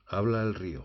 Habla el río.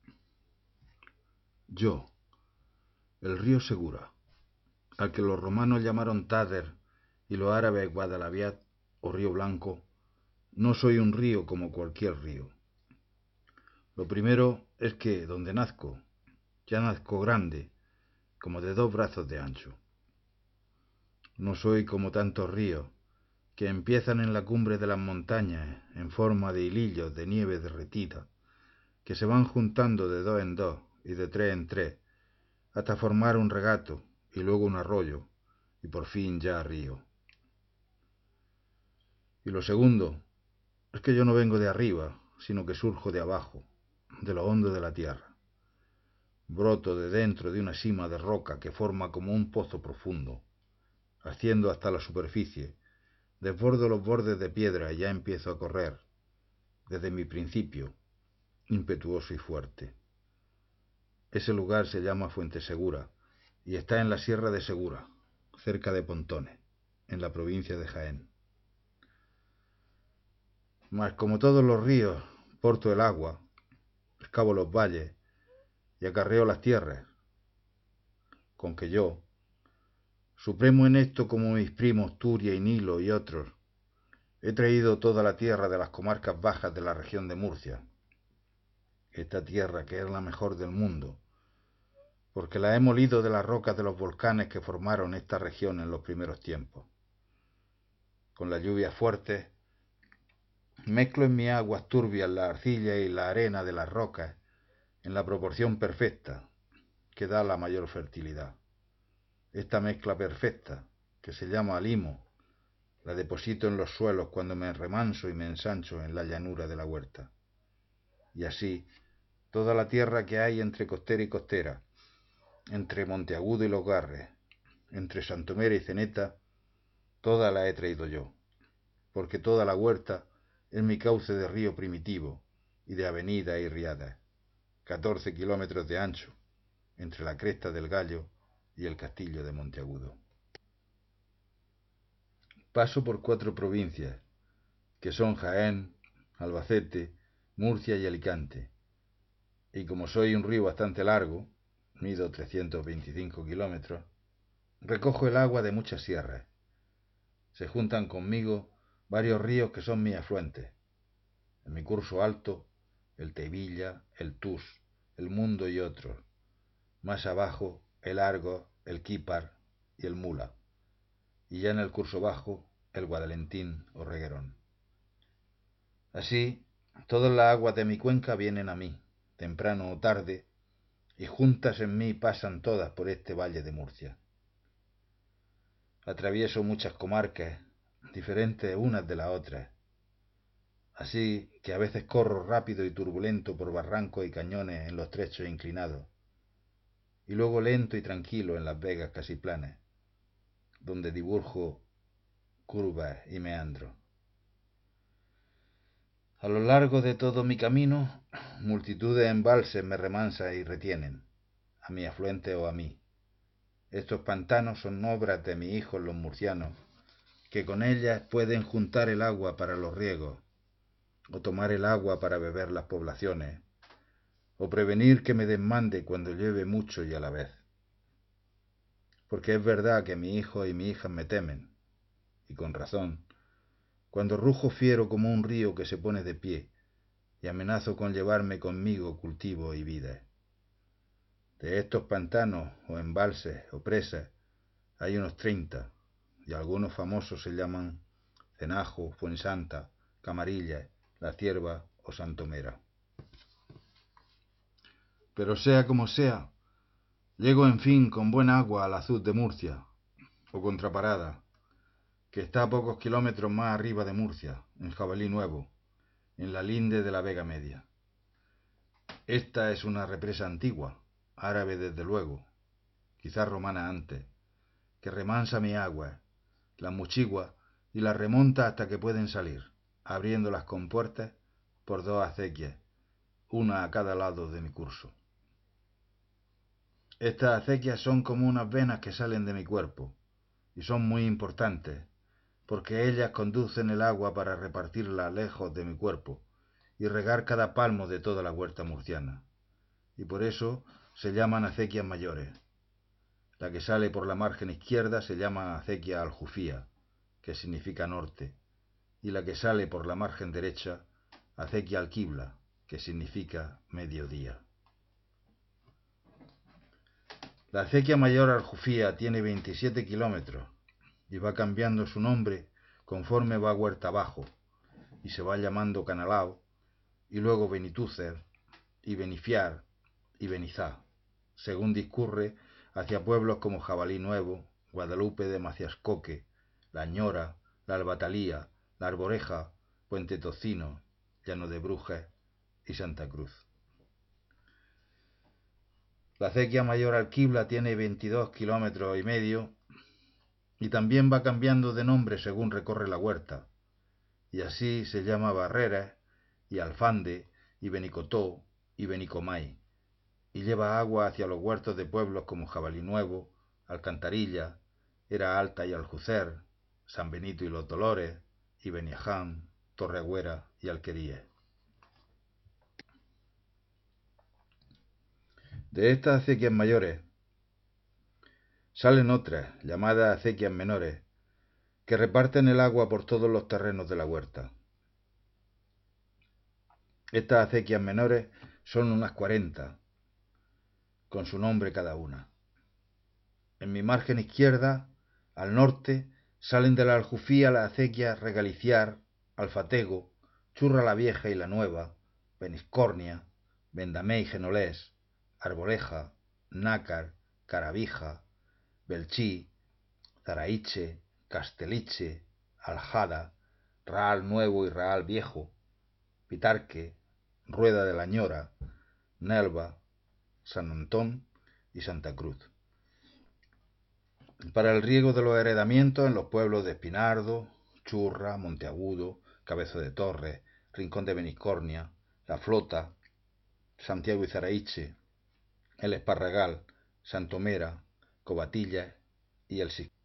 Yo, el río Segura, al que los romanos llamaron Táder y los árabes Guadalaviat o Río Blanco, no soy un río como cualquier río. Lo primero es que, donde nazco, ya nazco grande, como de 2 brazos de ancho. No soy como tantos ríos que empiezan en la cumbre de las montañas en forma de hilillos de nieve derretida, que se van juntando de 2 en 2 y de 3 en 3, hasta formar un regato y luego un arroyo y por fin ya río. Y lo segundo es que yo no vengo de arriba, sino que surjo de abajo, de lo hondo de la tierra. Broto de dentro de una sima de roca que forma como un pozo profundo, haciendo hasta la superficie, desbordo los bordes de piedra y ya empiezo a correr, desde mi principio, impetuoso y fuerte. Ese lugar se llama Fuente Segura y está en la Sierra de Segura, cerca de Pontones, en la provincia de Jaén. Mas como todos los ríos, porto el agua, excavo los valles y acarreo las tierras, con que yo, supremo en esto como mis primos Turia y Nilo y otros, he traído toda la tierra de las comarcas bajas de la región de Murcia, esta tierra que es la mejor del mundo, porque la he molido de las rocas de los volcanes que formaron esta región en los primeros tiempos. Con las lluvias fuertes, mezclo en mis aguas turbias la arcilla y la arena de las rocas en la proporción perfecta que da la mayor fertilidad. Esta mezcla perfecta, que se llama limo, la deposito en los suelos cuando me remanso y me ensancho en la llanura de la huerta. Y así, toda la tierra que hay entre costera y costera, entre Monteagudo y Los Garres, entre Santomera y Ceneta, toda la he traído yo, porque toda la huerta es mi cauce de río primitivo y de avenidas y riadas, 14 kilómetros de ancho, entre la cresta del Gallo y el castillo de Monteagudo. Paso por 4 provincias, que son Jaén, Albacete, Murcia y Alicante, y como soy un río bastante largo, mido 325 kilómetros, recojo el agua de muchas sierras. Se juntan conmigo varios ríos que son mis afluentes. En mi curso alto, el Tevilla, el Tus, el Mundo y otros. Más abajo, el Argo, el Quípar y el Mula. Y ya en el curso bajo, el Guadalentín o Reguerón. Así, todas las aguas de mi cuenca vienen a mí, temprano o tarde, y juntas en mí pasan todas por este valle de Murcia. Atravieso muchas comarcas, diferentes unas de las otras, así que a veces corro rápido y turbulento por barrancos y cañones en los trechos inclinados, y luego lento y tranquilo en las vegas casi planas, donde dibujo curvas y meandros. A lo largo de todo mi camino, multitud de embalses me remansan y retienen, a mi afluente o a mí. Estos pantanos son obras de mis hijos los murcianos, que con ellas pueden juntar el agua para los riegos, o tomar el agua para beber las poblaciones, o prevenir que me desmande cuando llueve mucho y a la vez. Porque es verdad que mi hijo y mi hija me temen, y con razón, cuando rujo fiero como un río que se pone de pie, y amenazo con llevarme conmigo cultivo y vida. De estos pantanos, o embalses, o presas, hay unos 30, y algunos famosos se llaman Cenajo, Fuensanta, Camarilla, La Cierva o Santomera. Pero sea como sea, llego en fin con buena agua al Azud de Murcia, o Contraparada, que está a pocos kilómetros más arriba de Murcia, en Jabalí Nuevo, en la linde de la Vega Media. Esta es una represa antigua, árabe desde luego, quizás romana antes, que remansa mi agua, las muchigua y las remonta hasta que pueden salir, abriendo las compuertas por 2 acequias, una a cada lado de mi curso. Estas acequias son como unas venas que salen de mi cuerpo, y son muy importantes, porque ellas conducen el agua para repartirla lejos de mi cuerpo, y regar cada palmo de toda la huerta murciana. Y por eso se llaman acequias mayores. La que sale por la margen izquierda se llama acequia aljufía, que significa norte, y la que sale por la margen derecha, acequia alquibla, que significa mediodía. La acequia mayor aljufía tiene 27 kilómetros y va cambiando su nombre conforme va huerta abajo, y se va llamando Canalao, y luego Benitúcer, y Benifiar, y Benizá, según discurre hacia pueblos como Jabalí Nuevo, Guadalupe de Maciascoque, La Ñora, La Albatalía, La Arboreja, Puente Tocino, Llano de Brujas y Santa Cruz. La acequia mayor alquibla tiene 22 kilómetros y medio y también va cambiando de nombre según recorre la huerta, y así se llama Barreras y Alfande y Benicotó y Benicomay, y lleva agua hacia los huertos de pueblos como Jabalí Nuevo, Alcantarilla, Era Alta y Aljucer, San Benito y los Dolores, y Beniaján, Torreagüera y Alqueríes. De estas acequias mayores salen otras, llamadas acequias menores, que reparten el agua por todos los terrenos de la huerta. Estas acequias menores son unas 40, con su nombre cada una. En mi margen izquierda, al norte, salen de la Aljufía las acequias Regaliciar, Alfatego, Churra la Vieja y la Nueva, Beniscornia, Vendamé y Genolés, Arboleja, Nácar, Caravija, Belchí, Zaraiche, Casteliche, Aljada, Raal Nuevo y Raal Viejo, Pitarque, Rueda de la Ñora, Nelva, San Antón y Santa Cruz. Para el riego de los heredamientos en los pueblos de Espinardo, Churra, Monteagudo, Cabezo de Torres, Rincón de Beniscornia, La Flota, Santiago y Zaraiche, El Esparragal, Santomera, Covatillas y El Cisco.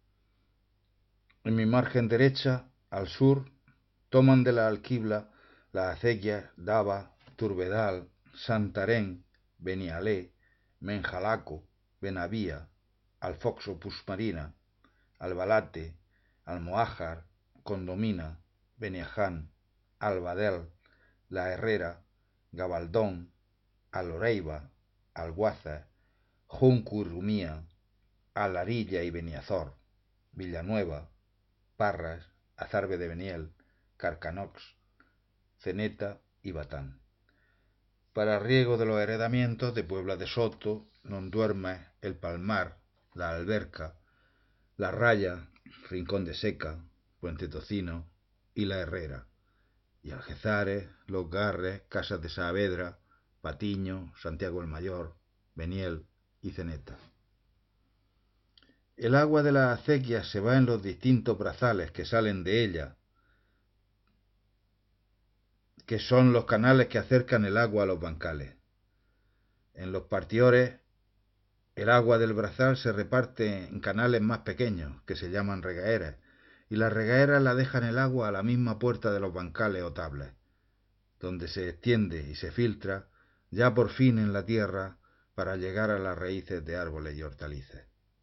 En mi margen derecha, al sur, toman de la alquibla las acequias Dava, Turbedal, Santarén, Benialé, Menjalaco, Benavía, Alfoxo Pusmarina, Albalate, Almohájar, Condomina, Beniaján, Albadel, La Herrera, Gabaldón, Aloreiva, Alguaza, Junco y Rumía, Alarilla y Beniazor, Villanueva, Parras, Azarbe de Beniel, Carcanox, Ceneta y Batán. Para riego de los heredamientos de Puebla de Soto, Nonduermes, El Palmar, La Alberca, La Raya, Rincón de Seca, Puente Tocino y La Herrera, y Algezares, Los Garres, Casas de Saavedra, Patiño, Santiago el Mayor, Beniel y Ceneta. El agua de las acequias se va en los distintos brazales que salen de ella, que son los canales que acercan el agua a los bancales. En los partiores, el agua del brazal se reparte en canales más pequeños, que se llaman regaeras, y las regaeras la dejan el agua a la misma puerta de los bancales o tablas, donde se extiende y se filtra ya por fin en la tierra para llegar a las raíces de árboles y hortalizas.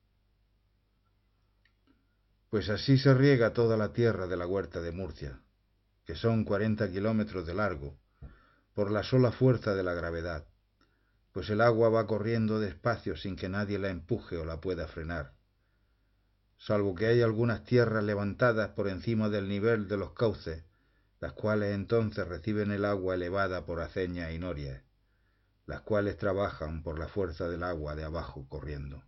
Pues así se riega toda la tierra de la huerta de Murcia, que son 40 kilómetros de largo, por la sola fuerza de la gravedad, pues el agua va corriendo despacio sin que nadie la empuje o la pueda frenar, salvo que hay algunas tierras levantadas por encima del nivel de los cauces, las cuales entonces reciben el agua elevada por aceñas y norias, las cuales trabajan por la fuerza del agua de abajo corriendo.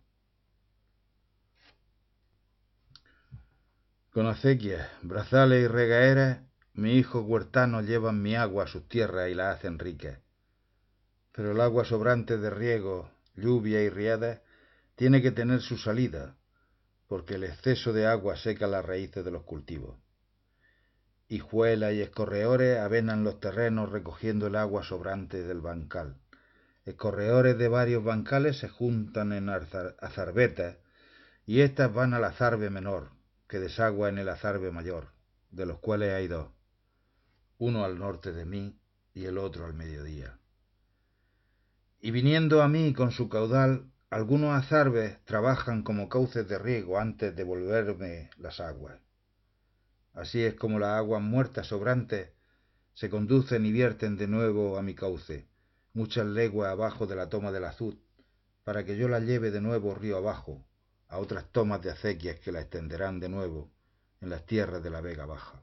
Con acequias, brazales y regaeras, mis hijos huertanos llevan mi agua a sus tierras y la hacen ricas. Pero el agua sobrante de riego, lluvia y riadas tiene que tener su salida, porque el exceso de agua seca las raíces de los cultivos. Hijuelas y escorreores avenan los terrenos recogiendo el agua sobrante del bancal. Escorreores de varios bancales se juntan en azarbetas y éstas van al azarbe menor, que desagua en el azarbe mayor, de los cuales hay dos, uno al norte de mí y el otro al mediodía. Y viniendo a mí con su caudal, algunos azarbes trabajan como cauces de riego antes de volverme las aguas. Así es como las aguas muertas sobrantes se conducen y vierten de nuevo a mi cauce, muchas leguas abajo de la toma del azud, para que yo la lleve de nuevo río abajo, a otras tomas de acequias que la extenderán de nuevo en las tierras de la Vega Baja.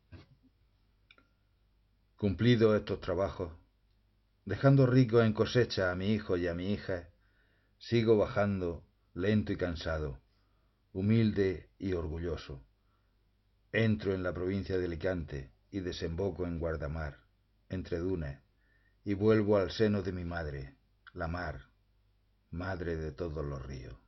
Cumplidos estos trabajos, dejando ricos en cosecha a mi hijo y a mi hija, sigo bajando, lento y cansado, humilde y orgulloso. Entro en la provincia de Alicante y desemboco en Guardamar, entre dunas, y vuelvo al seno de mi madre, la mar, madre de todos los ríos.